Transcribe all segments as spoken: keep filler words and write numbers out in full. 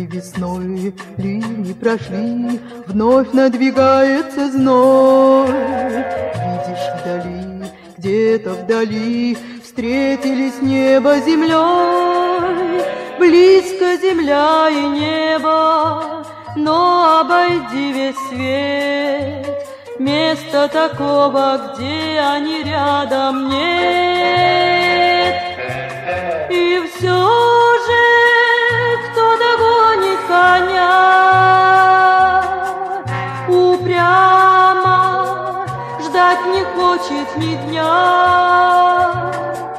Линии весной, линии прошли, вновь надвигается зной. Видишь вдали, где-то вдали встретились небо с землей. Близко земля и небо, но обойди весь свет. Места такого, где они рядом, нет. И все же, кто догонит коня, упрямо ждать не хочет ни дня.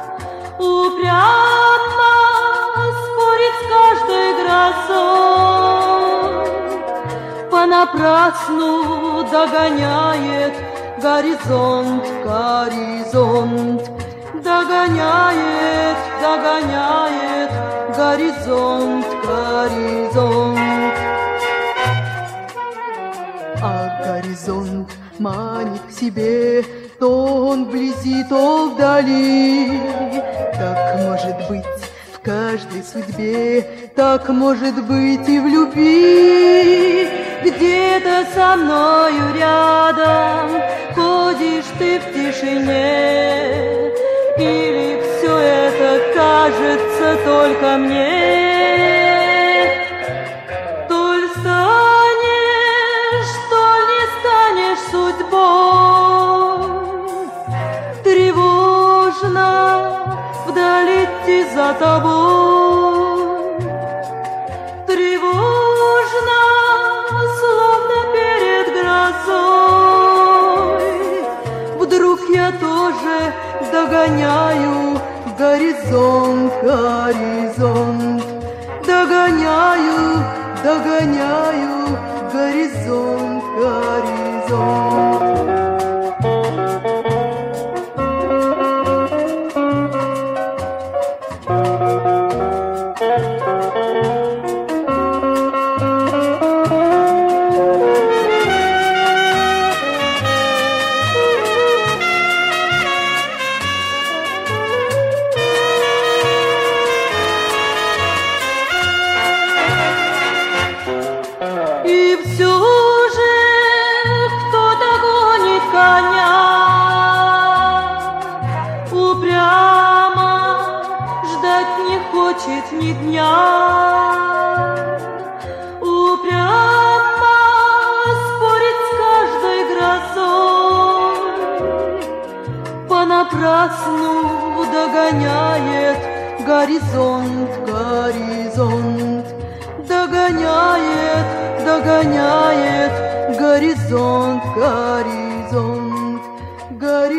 Упрямо спорит с каждой грозой, понапрасну догоняет горизонт, горизонт. Догоняет, догоняет горизонт, горизонт. А горизонт манит к себе, то он вблизи, то вдали. Так может быть в каждой судьбе, так может быть и в любви. Где-то со мною рядом ходишь ты в тишине, или все это кажется только мне? Толь станешь, толь не станешь судьбой, тревожно вдаль идти за тобой, тревожно, словно перед грозой. Вдруг я тоже догоняю горизонт, горизонт. Догоняю, догоняю горизонт, горизонт. И все же, кто догонит коня, упрямо ждать не хочет ни дня. Упрямо спорит с каждой грозой, понапрасну догоняет горизонт, горизонт. Догоняет, догоняет горизонт, горизонт, горизонт.